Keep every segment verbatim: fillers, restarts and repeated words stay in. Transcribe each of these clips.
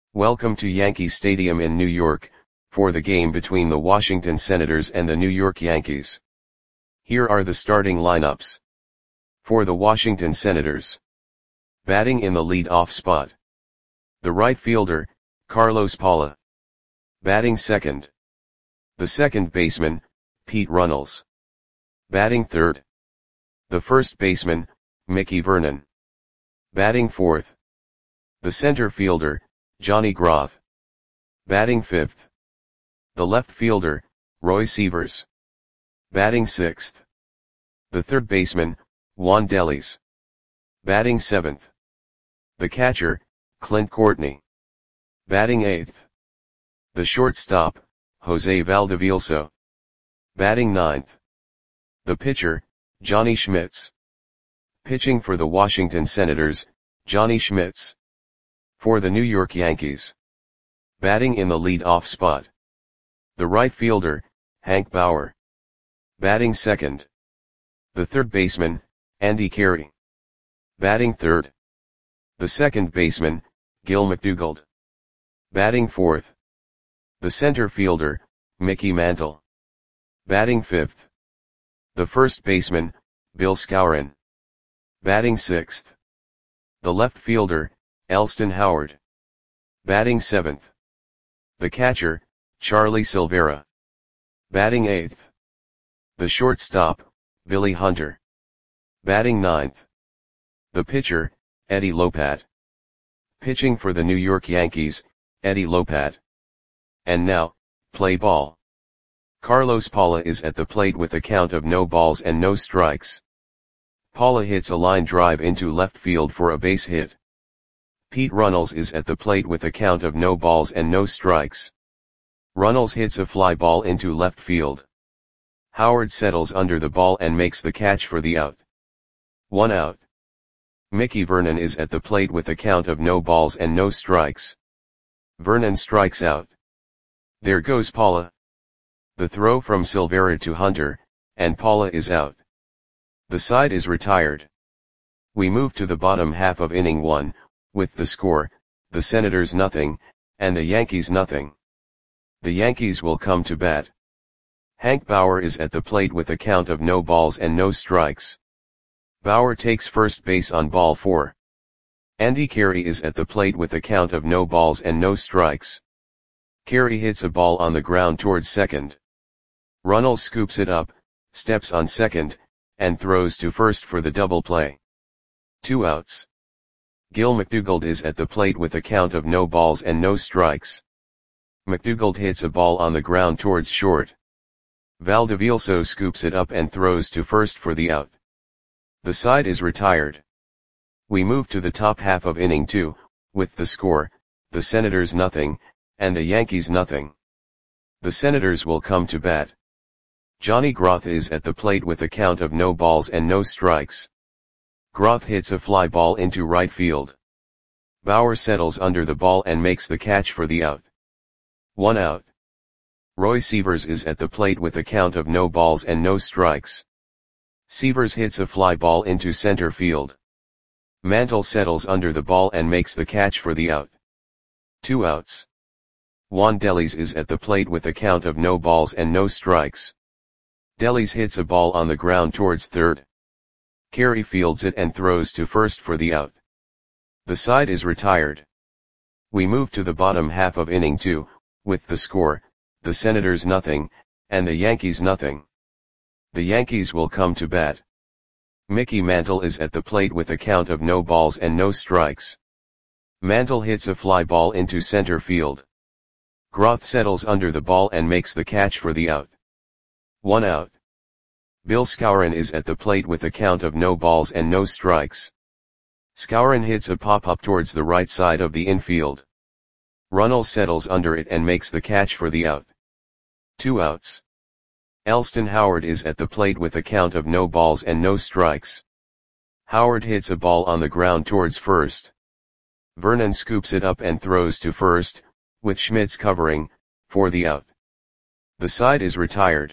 Welcome to Yankee Stadium in New York, for the game between the Washington Senators and the New York Yankees. Here are the starting lineups. For the Washington Senators. Batting in the lead-off spot. The right fielder, Carlos Paula. Batting second. The second baseman, Pete Runnels. Batting third. The first baseman, Mickey Vernon. Batting fourth. The center fielder, Johnny Groth. Batting fifth. The left fielder, Roy Sievers. Batting sixth. The third baseman, Juan Delis. Batting seventh. The catcher, Clint Courtney. Batting eighth. The shortstop, Jose Valdevielso. Batting ninth. The pitcher, Johnny Schmitz. Pitching for the Washington Senators, Johnny Schmitz. For the New York Yankees. Batting in the lead-off spot. The right fielder, Hank Bauer. Batting second. The third baseman, Andy Carey. Batting third. The second baseman, Gil McDougald. Batting fourth. The center fielder, Mickey Mantle. Batting fifth. The first baseman, Bill Skowron. Batting sixth. The left fielder, Elston Howard. Batting seventh. The catcher, Charlie Silvera. Batting eighth. The shortstop, Billy Hunter. Batting ninth. The pitcher, Eddie Lopat. Pitching for the New York Yankees, Eddie Lopat. And now, play ball. Carlos Paula is at the plate with a count of no balls and no strikes. Paula hits a line drive into left field for a base hit. Pete Runnels is at the plate with a count of no balls and no strikes. Runnels hits a fly ball into left field. Howard settles under the ball and makes the catch for the out. One out. Mickey Vernon is at the plate with a count of no balls and no strikes. Vernon strikes out. There goes Paula. The throw from Silvera to Hunter, and Paula is out. The side is retired. We move to the bottom half of inning one, with the score, the Senators nothing, and the Yankees nothing. The Yankees will come to bat. Hank Bauer is at the plate with a count of no balls and no strikes. Bauer takes first base on ball four. Andy Carey is at the plate with a count of no balls and no strikes. Carey hits a ball on the ground towards second. Runnels scoops it up, steps on second, and throws to first for the double play. Two outs. Gil McDougald is at the plate with a count of no balls and no strikes. McDougald hits a ball on the ground towards short. Valdevielso scoops it up and throws to first for the out. The side is retired. We move to the top half of inning two, with the score, the Senators nothing, and the Yankees nothing. The Senators will come to bat. Johnny Groth is at the plate with a count of no balls and no strikes. Groth hits a fly ball into right field. Bauer settles under the ball and makes the catch for the out. One out. Roy Sievers is at the plate with a count of no balls and no strikes. Sievers hits a fly ball into center field. Mantle settles under the ball and makes the catch for the out. Two outs. Juan Delis is at the plate with a count of no balls and no strikes. Delis hits a ball on the ground towards third. Carey fields it and throws to first for the out. The side is retired. We move to the bottom half of inning two, with the score, the Senators nothing, and the Yankees nothing. The Yankees will come to bat. Mickey Mantle is at the plate with a count of no balls and no strikes. Mantle hits a fly ball into center field. Groth settles under the ball and makes the catch for the out. One out. Bill Skowron is at the plate with a count of no balls and no strikes. Skowron hits a pop-up towards the right side of the infield. Runnels settles under it and makes the catch for the out. Two outs. Elston Howard is at the plate with a count of no balls and no strikes. Howard hits a ball on the ground towards first. Vernon scoops it up and throws to first, with Schmitz covering, for the out. The side is retired.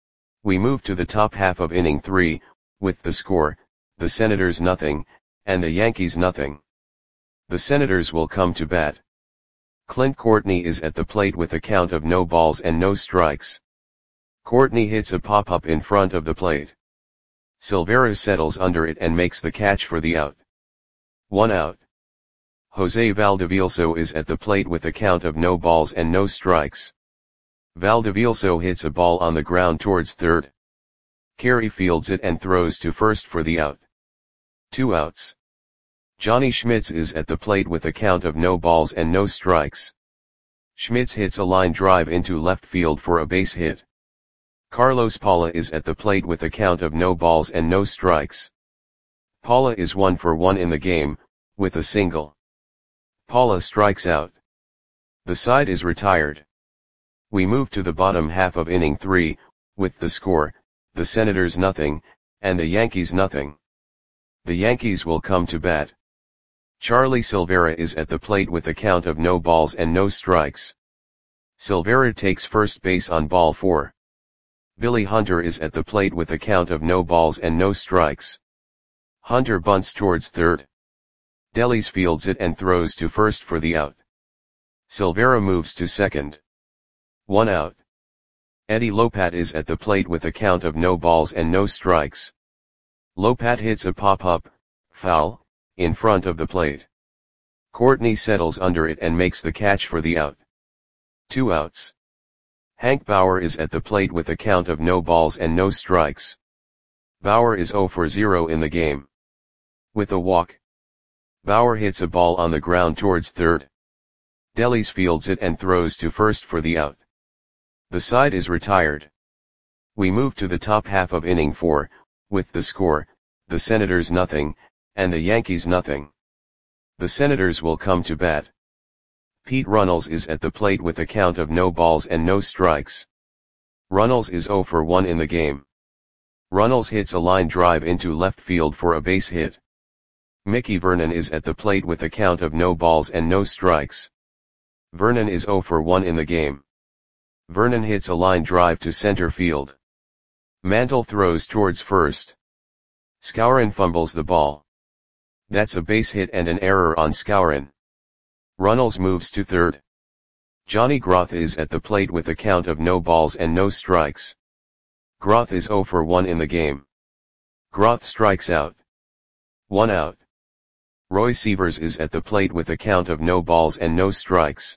We move to the top half of inning three, with the score, the Senators nothing, and the Yankees nothing. The Senators will come to bat. Clint Courtney is at the plate with a count of no balls and no strikes. Courtney hits a pop-up in front of the plate. Silvera settles under it and makes the catch for the out. One out. Jose Valdevielso is at the plate with a count of no balls and no strikes. Valdevielso hits a ball on the ground towards third. Carey fields it and throws to first for the out. Two outs. Johnny Schmitz is at the plate with a count of no balls and no strikes. Schmitz hits a line drive into left field for a base hit. Carlos Paula is at the plate with a count of no balls and no strikes. Paula is one for one in the game, with a single. Paula strikes out. The side is retired. We move to the bottom half of inning three, with the score, the Senators nothing, and the Yankees nothing. The Yankees will come to bat. Charlie Silvera is at the plate with a count of no balls and no strikes. Silvera takes first base on ball four. Billy Hunter is at the plate with a count of no balls and no strikes. Hunter bunts towards third. Delis fields it and throws to first for the out. Silvera moves to second. One out. Eddie Lopat is at the plate with a count of no balls and no strikes. Lopat hits a pop-up, foul, in front of the plate. Courtney settles under it and makes the catch for the out. Two outs. Hank Bauer is at the plate with a count of no balls and no strikes. Bauer is zero for zero in the game. With a walk. Bauer hits a ball on the ground towards third. Delis fields it and throws to first for the out. The side is retired. We move to the top half of inning four, with the score, the Senators nothing, and the Yankees nothing. The Senators will come to bat. Pete Runnels is at the plate with a count of no balls and no strikes. Runnels is zero for one in the game. Runnels hits a line drive into left field for a base hit. Mickey Vernon is at the plate with a count of no balls and no strikes. Vernon is zero for one in the game. Vernon hits a line drive to center field. Mantle throws towards first. Skowron fumbles the ball. That's a base hit and an error on Skowron. Runnels moves to third. Johnny Groth is at the plate with a count of no balls and no strikes. Groth is zero for one in the game. Groth strikes out. One out. Roy Sievers is at the plate with a count of no balls and no strikes.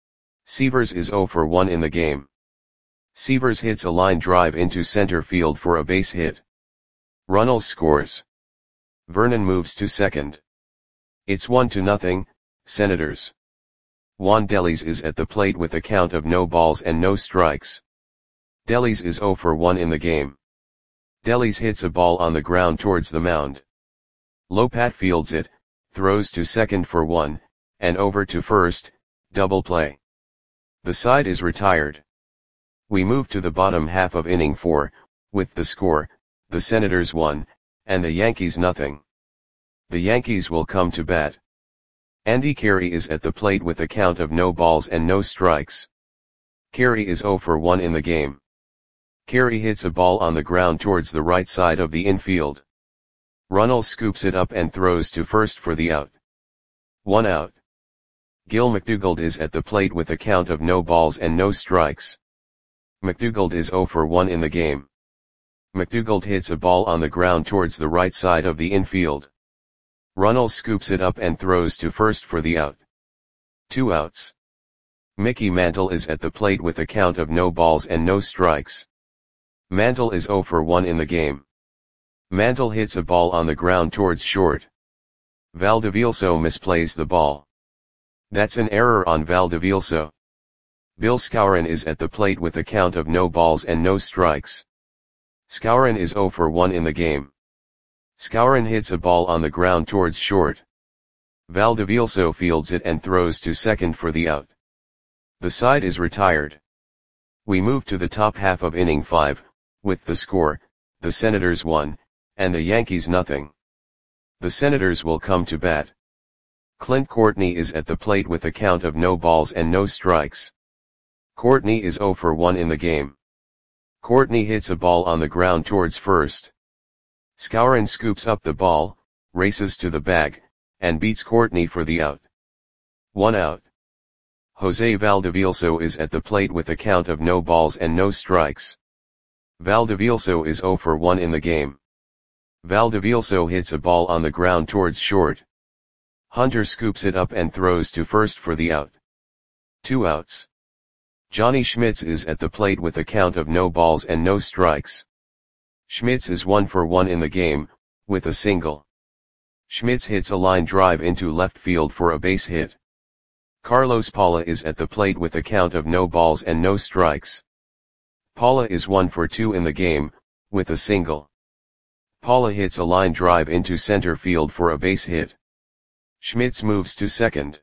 Sievers is zero for one in the game. Sievers hits a line drive into center field for a base hit. Runnels scores. Vernon moves to second. It's one to nothing, Senators. Juan Delis is at the plate with a count of no balls and no strikes. Delis is zero for one in the game. Delis hits a ball on the ground towards the mound. Lopat fields it, throws to second for one, and over to first, double play. The side is retired. We move to the bottom half of inning four, with the score, the Senators one, and the Yankees nothing. The Yankees will come to bat. Andy Carey is at the plate with a count of no balls and no strikes. Carey is zero for one in the game. Carey hits a ball on the ground towards the right side of the infield. Runnels scoops it up and throws to first for the out. One out. Gil McDougald is at the plate with a count of no balls and no strikes. McDougald is zero for one in the game. McDougald hits a ball on the ground towards the right side of the infield. Runnels scoops it up and throws to first for the out. Two outs. Mickey Mantle is at the plate with a count of no balls and no strikes. Mantle is zero for one in the game. Mantle hits a ball on the ground towards short. Valdevielso misplays the ball. That's an error on Valdevielso. Bill Skowron is at the plate with a count of no balls and no strikes. Skowron is zero for one in the game. Skowron hits a ball on the ground towards short. Valdevielso fields it and throws to second for the out. The side is retired. We move to the top half of inning five, with the score, the Senators one, and the Yankees nothing. The Senators will come to bat. Clint Courtney is at the plate with a count of no balls and no strikes. Courtney is zero for one in the game. Courtney hits a ball on the ground towards first. Skowron scoops up the ball, races to the bag, and beats Courtney for the out. One out. Jose Valdevilso is at the plate with a count of no balls and no strikes. Valdevilso is zero for one in the game. Valdevilso hits a ball on the ground towards short. Hunter scoops it up and throws to first for the out. Two outs. Johnny Schmitz is at the plate with a count of no balls and no strikes. Schmitz is one for one in the game, with a single. Schmitz hits a line drive into left field for a base hit. Carlos Paula is at the plate with a count of no balls and no strikes. Paula is one for two in the game, with a single. Paula hits a line drive into center field for a base hit. Schmitz moves to second.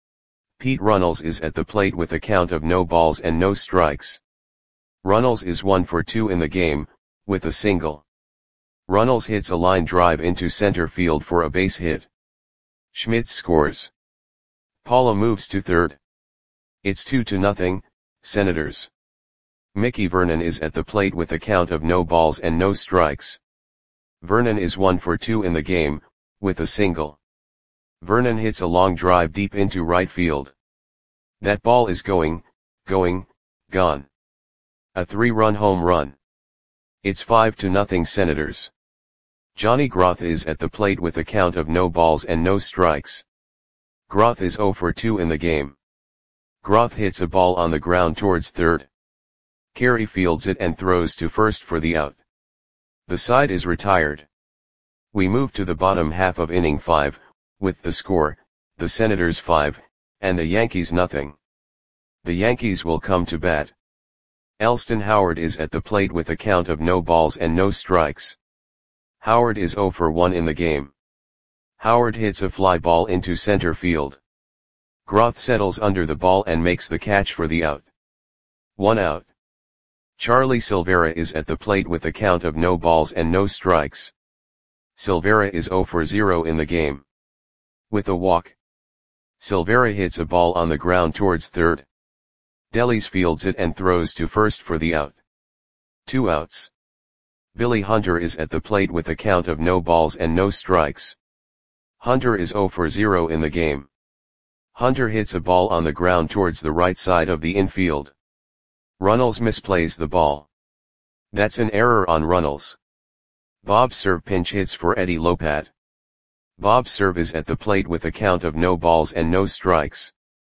Pete Runnels is at the plate with a count of no balls and no strikes. Runnels is one for two in the game, with a single. Runnels hits a line drive into center field for a base hit. Schmitz scores. Paula moves to third. It's two to nothing, Senators. Mickey Vernon is at the plate with a count of no balls and no strikes. Vernon is one for two in the game, with a single. Vernon hits a long drive deep into right field. That ball is going, going, gone. A three-run home run. It's five to nothing Senators. Johnny Groth is at the plate with a count of no balls and no strikes. Groth is zero for two in the game. Groth hits a ball on the ground towards third. Carey fields it and throws to first for the out. The side is retired. We move to the bottom half of inning five, with the score, the Senators five, and the Yankees nothing. The Yankees will come to bat. Elston Howard is at the plate with a count of no balls and no strikes. Howard is zero for one in the game. Howard hits a fly ball into center field. Groth settles under the ball and makes the catch for the out. One out. Charlie Silvera is at the plate with a count of no balls and no strikes. Silvera is zero for zero in the game. With a walk. Silvera hits a ball on the ground towards third. Delis fields it and throws to first for the out. Two outs. Billy Hunter is at the plate with a count of no balls and no strikes. Hunter is zero for zero in the game. Hunter hits a ball on the ground towards the right side of the infield. Runnels misplays the ball. That's an error on Runnels. Bob Cerv pinch hits for Eddie Lopat. Bob Cerv is at the plate with a count of no balls and no strikes.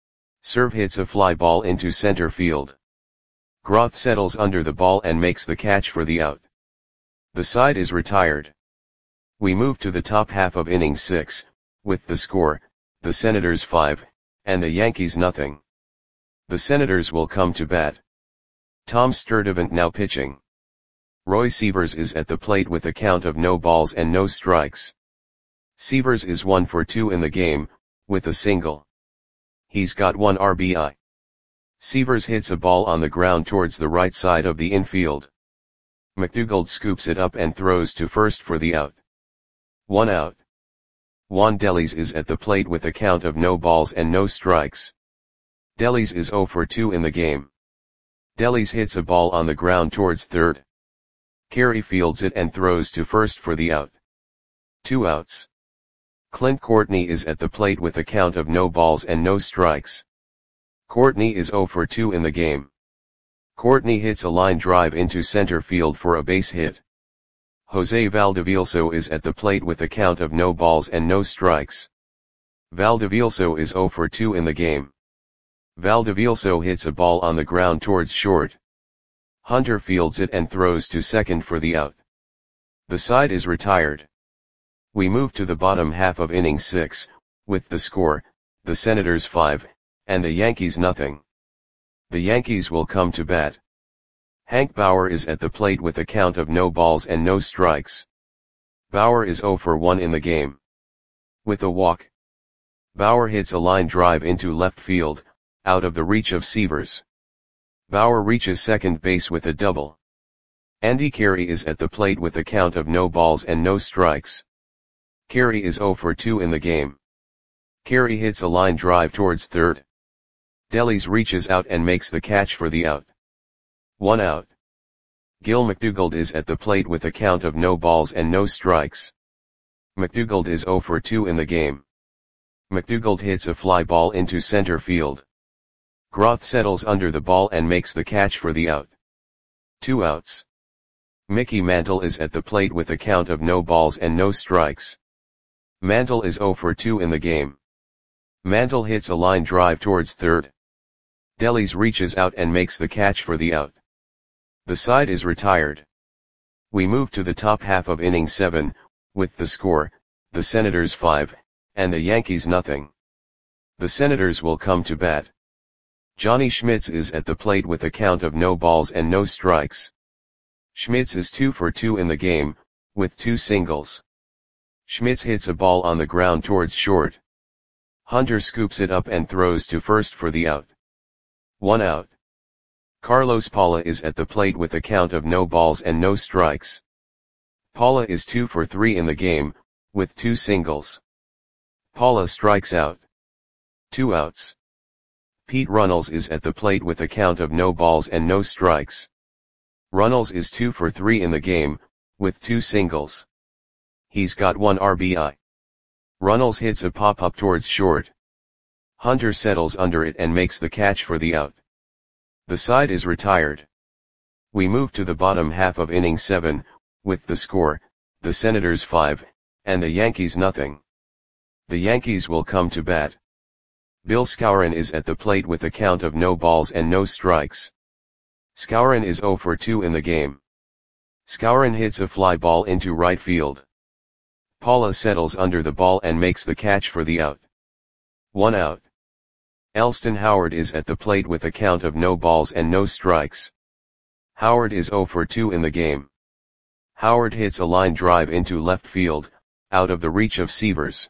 Cerv hits a fly ball into center field. Groth settles under the ball and makes the catch for the out. The side is retired. We move to the top half of inning six, with the score, the Senators five, and the Yankees nothing. The Senators will come to bat. Tom Sturdivant now pitching. Roy Sievers is at the plate with a count of no balls and no strikes. Sievers is one for two in the game, with a single. He's got one R B I. Sievers hits a ball on the ground towards the right side of the infield. McDougald scoops it up and throws to first for the out. One out. Juan Delis is at the plate with a count of no balls and no strikes. Delis is zero for two in the game. Delis hits a ball on the ground towards third. Carey fields it and throws to first for the out. Two outs. Clint Courtney is at the plate with a count of no balls and no strikes. Courtney is zero for two in the game. Courtney hits a line drive into center field for a base hit. Jose Valdevilso is at the plate with a count of no balls and no strikes. Valdevilso is zero for two in the game. Valdevilso hits a ball on the ground towards short. Hunter fields it and throws to second for the out. The side is retired. We move to the bottom half of inning six, with the score, the Senators five, and the Yankees nothing. The Yankees will come to bat. Hank Bauer is at the plate with a count of no balls and no strikes. Bauer is zero for one in the game. With a walk. Bauer hits a line drive into left field, out of the reach of Sievers. Bauer reaches second base with a double. Andy Carey is at the plate with a count of no balls and no strikes. Carey is zero for two in the game. Carey hits a line drive towards third. Delis reaches out and makes the catch for the out. One out. Gil McDougald is at the plate with a count of no balls and no strikes. McDougald is zero for two in the game. McDougald hits a fly ball into center field. Groth settles under the ball and makes the catch for the out. Two outs. Mickey Mantle is at the plate with a count of no balls and no strikes. Mantle is oh for two in the game. Mantle hits a line drive towards third. Delis reaches out and makes the catch for the out. The side is retired. We move to the top half of inning seven, with the score, the Senators five, and the Yankees nothing. The Senators will come to bat. Johnny Schmitz is at the plate with a count of no balls and no strikes. Schmitz is two for two in the game, with two singles. Schmitz hits a ball on the ground towards short. Hunter scoops it up and throws to first for the out. One out. Carlos Paula is at the plate with a count of no balls and no strikes. Paula is two for three in the game, with two singles. Paula strikes out. Two outs. Pete Runnels is at the plate with a count of no balls and no strikes. Runnels is two for three in the game, with two singles. He's got one R B I. Runnels hits a pop-up towards short. Hunter settles under it and makes the catch for the out. The side is retired. We move to the bottom half of inning seven, with the score, the Senators five, and the Yankees nothing. The Yankees will come to bat. Bill Skowron is at the plate with a count of no balls and no strikes. Skowron is oh for two in the game. Skowron hits a fly ball into right field. Paula settles under the ball and makes the catch for the out. One out. Elston Howard is at the plate with a count of no balls and no strikes. Howard is oh for two in the game. Howard hits a line drive into left field, out of the reach of Severs.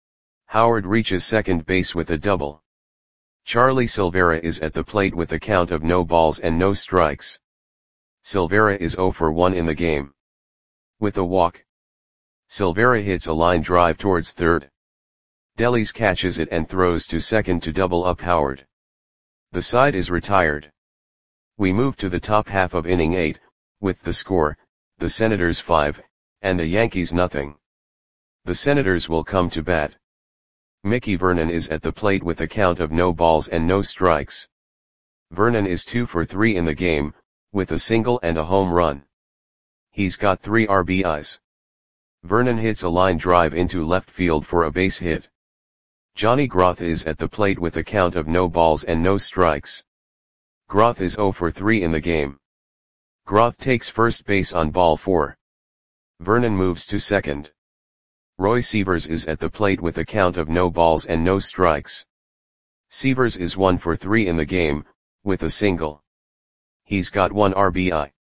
Howard reaches second base with a double. Charlie Silvera is at the plate with a count of no balls and no strikes. Silvera is oh for one in the game. With a walk. Silvera hits a line drive towards third. Delis catches it and throws to second to double up Howard. The side is retired. We move to the top half of inning eight, with the score, the Senators five, and the Yankees nothing. The Senators will come to bat. Mickey Vernon is at the plate with a count of no balls and no strikes. Vernon is two for three in the game, with a single and a home run. He's got three R B Is. Vernon hits a line drive into left field for a base hit. Johnny Groth is at the plate with a count of no balls and no strikes. Groth is oh for three in the game. Groth takes first base on ball four. Vernon moves to second. Roy Severs is at the plate with a count of no balls and no strikes. Severs is one for three in the game, with a single. He's got one R B I.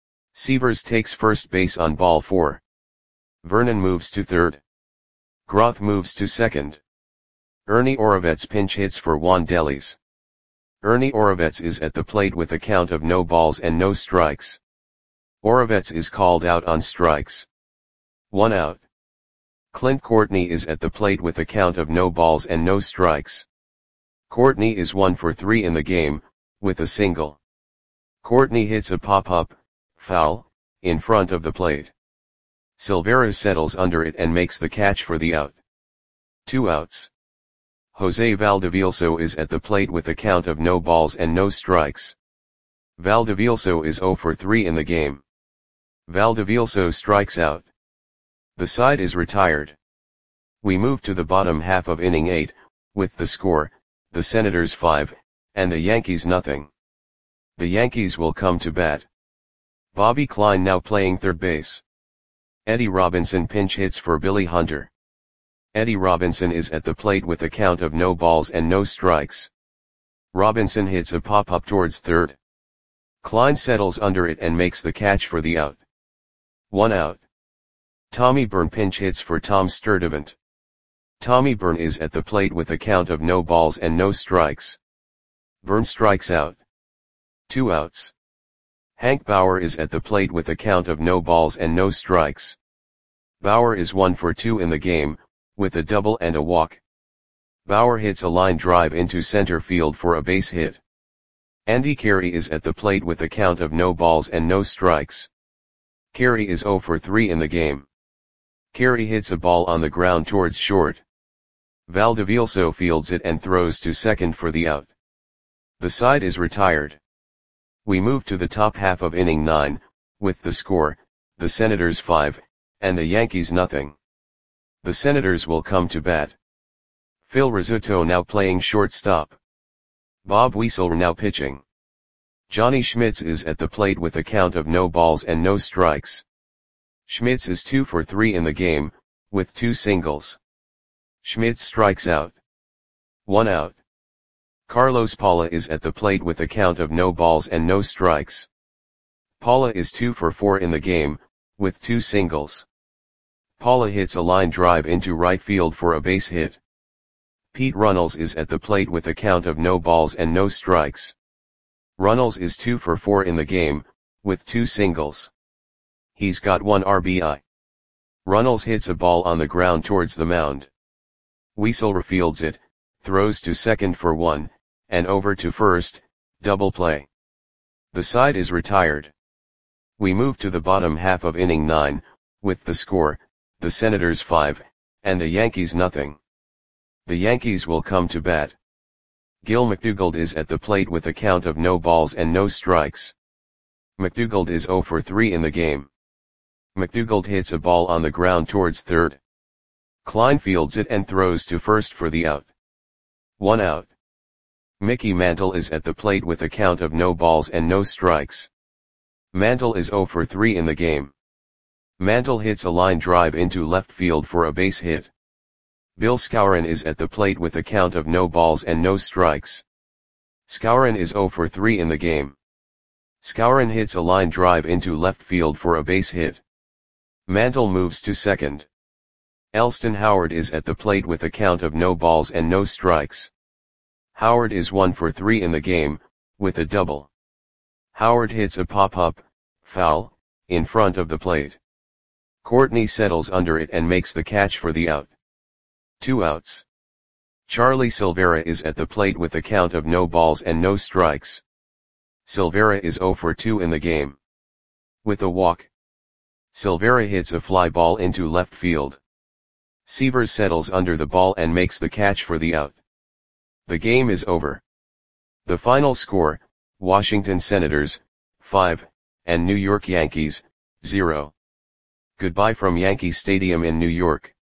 Severs takes first base on ball four. Vernon moves to third. Groth moves to second. Ernie Orovets pinch hits for Juan Delis. Ernie Orovets is at the plate with a count of no balls and no strikes. Orovets is called out on strikes. One out. Clint Courtney is at the plate with a count of no balls and no strikes. Courtney is one for three in the game, with a single. Courtney hits a pop-up, foul, in front of the plate. Silvera settles under it and makes the catch for the out. Two outs. Jose Valdevielso is at the plate with a count of no balls and no strikes. Valdevielso is oh for three in the game. Valdevielso strikes out. The side is retired. We move to the bottom half of inning eight, with the score, the Senators five, and the Yankees nothing. The Yankees will come to bat. Bobby Klein now playing third base. Eddie Robinson pinch hits for Billy Hunter. Eddie Robinson is at the plate with a count of no balls and no strikes. Robinson hits a pop-up towards third. Klein settles under it and makes the catch for the out. One out. Tommy Byrne pinch hits for Tom Sturdivant. Tommy Byrne is at the plate with a count of no balls and no strikes. Byrne strikes out. Two outs. Hank Bauer is at the plate with a count of no balls and no strikes. Bauer is one for two in the game, with a double and a walk. Bauer hits a line drive into center field for a base hit. Andy Carey is at the plate with a count of no balls and no strikes. Carey is oh for three in the game. Carey hits a ball on the ground towards short. Valdevielso fields it and throws to second for the out. The side is retired. We move to the top half of inning nine, with the score, the Senators five, and the Yankees nothing. The Senators will come to bat. Phil Rizzuto now playing shortstop. Bob Weasel now pitching. Johnny Schmitz is at the plate with a count of no balls and no strikes. Schmitz is two for three in the game, with two singles. Schmitz strikes out. One out. Carlos Paula is at the plate with a count of no balls and no strikes. Paula is two for four in the game, with two singles. Paula hits a line drive into right field for a base hit. Pete Runnels is at the plate with a count of no balls and no strikes. Runnels is two for four in the game, with two singles. He's got one R B I. Runnels hits a ball on the ground towards the mound. Weasel refields it, throws to second for one, and over to first, double play. The side is retired. We move to the bottom half of inning nine, with the score, the Senators five, and the Yankees nothing. The Yankees will come to bat. Gil McDougald is at the plate with a count of no balls and no strikes. McDougald is zero for three in the game. McDougald hits a ball on the ground towards third. Klein fields it and throws to first for the out. One out. Mickey Mantle is at the plate with a count of no balls and no strikes. Mantle is zero for three in the game. Mantle hits a line drive into left field for a base hit. Bill Skowron is at the plate with a count of no balls and no strikes. Skowron is zero for three in the game. Skowron hits a line drive into left field for a base hit. Mantle moves to second. Elston Howard is at the plate with a count of no balls and no strikes. Howard is one for three in the game, with a double. Howard hits a pop-up, foul, in front of the plate. Courtney settles under it and makes the catch for the out. Two outs. Charlie Silvera is at the plate with a count of no balls and no strikes. Silvera is zero for two in the game. With a walk. Silvera hits a fly ball into left field. Severs settles under the ball and makes the catch for the out. The game is over. The final score, Washington Senators, five, and New York Yankees, zero. Goodbye from Yankee Stadium in New York.